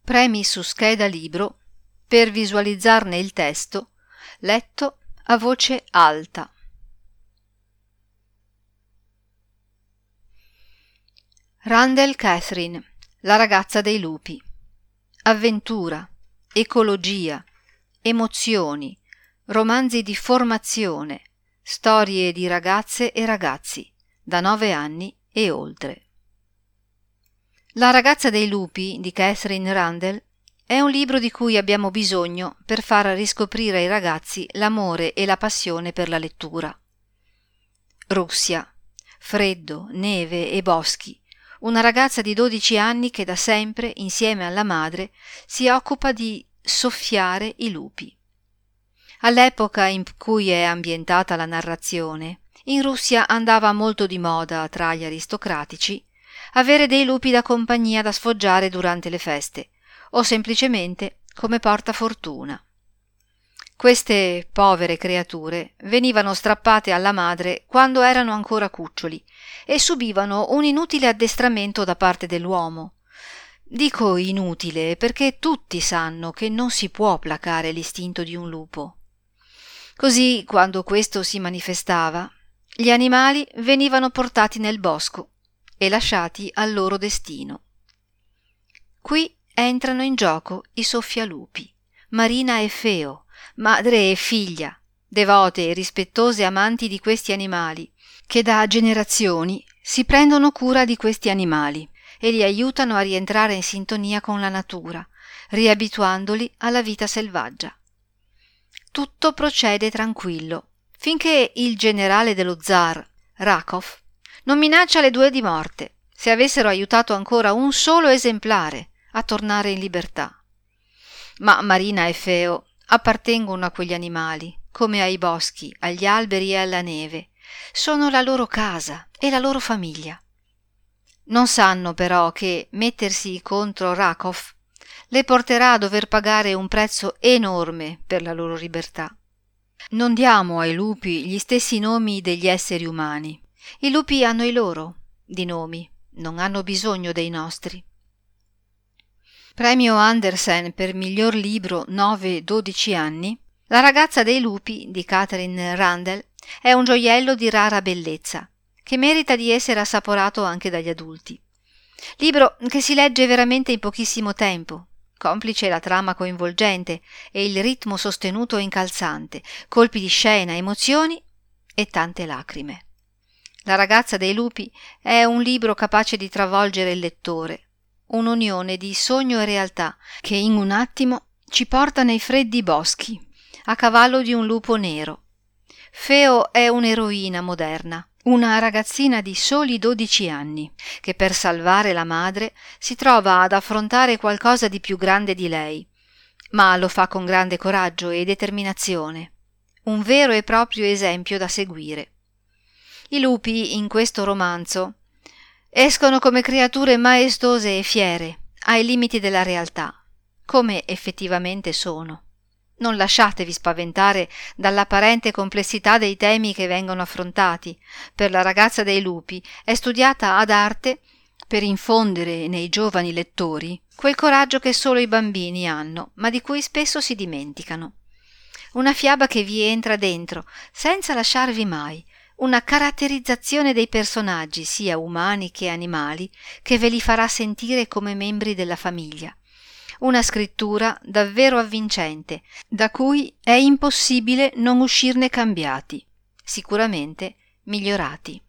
Premi su scheda libro per visualizzarne il testo letto a voce alta. Randall Catherine, la ragazza dei lupi. Avventura, ecologia, emozioni, romanzi di formazione, storie di ragazze e ragazzi da 9 anni e oltre. La ragazza dei lupi di Catherine Randall è un libro di cui abbiamo bisogno per far riscoprire ai ragazzi l'amore e la passione per la lettura. Russia, freddo, neve e boschi. Una ragazza di 12 anni che da sempre, insieme alla madre, si occupa di soffiare i lupi. All'epoca in cui è ambientata la narrazione, in Russia andava molto di moda tra gli aristocratici avere dei lupi da compagnia da sfoggiare durante le feste o semplicemente come portafortuna. Queste povere creature venivano strappate alla madre quando erano ancora cuccioli e subivano un inutile addestramento da parte dell'uomo. Dico inutile perché tutti sanno che non si può placare l'istinto di un lupo. Così, quando questo si manifestava, gli animali venivano portati nel bosco e lasciati al loro destino. Qui entrano in gioco i soffialupi, Marina e Feo, madre e figlia, devote e rispettose amanti di questi animali, che da generazioni si prendono cura di questi animali e li aiutano a rientrare in sintonia con la natura, riabituandoli alla vita selvaggia. Tutto procede tranquillo, finché il generale dello zar, Rachov, non minaccia le 2 di morte se avessero aiutato ancora un solo esemplare a tornare in libertà. Ma Marina e Feo appartengono a quegli animali, come ai boschi, agli alberi e alla neve. Sono la loro casa e la loro famiglia. Non sanno però che mettersi contro Rachov le porterà a dover pagare un prezzo enorme per la loro libertà. Non diamo ai lupi gli stessi nomi degli esseri umani. I lupi hanno i loro di nomi, non hanno bisogno dei nostri. Premio Andersen per miglior libro 9-12 anni, La ragazza dei lupi di Catherine Randall è un gioiello di rara bellezza, che merita di essere assaporato anche dagli adulti. Libro che si legge veramente in pochissimo tempo, complice la trama coinvolgente e il ritmo sostenuto e incalzante, colpi di scena, emozioni e tante lacrime. La ragazza dei lupi è un libro capace di travolgere il lettore, un'unione di sogno e realtà che in un attimo ci porta nei freddi boschi, a cavallo di un lupo nero. Feo è un'eroina moderna, una ragazzina di soli 12 anni, che per salvare la madre si trova ad affrontare qualcosa di più grande di lei, ma lo fa con grande coraggio e determinazione. Un vero e proprio esempio da seguire. I lupi, in questo romanzo, escono come creature maestose e fiere, ai limiti della realtà, come effettivamente sono. Non lasciatevi spaventare dall'apparente complessità dei temi che vengono affrontati. Per la ragazza dei lupi è studiata ad arte per infondere nei giovani lettori quel coraggio che solo i bambini hanno, ma di cui spesso si dimenticano. Una fiaba che vi entra dentro, senza lasciarvi mai, una caratterizzazione dei personaggi, sia umani che animali, che ve li farà sentire come membri della famiglia. Una scrittura davvero avvincente, da cui è impossibile non uscirne cambiati, sicuramente migliorati.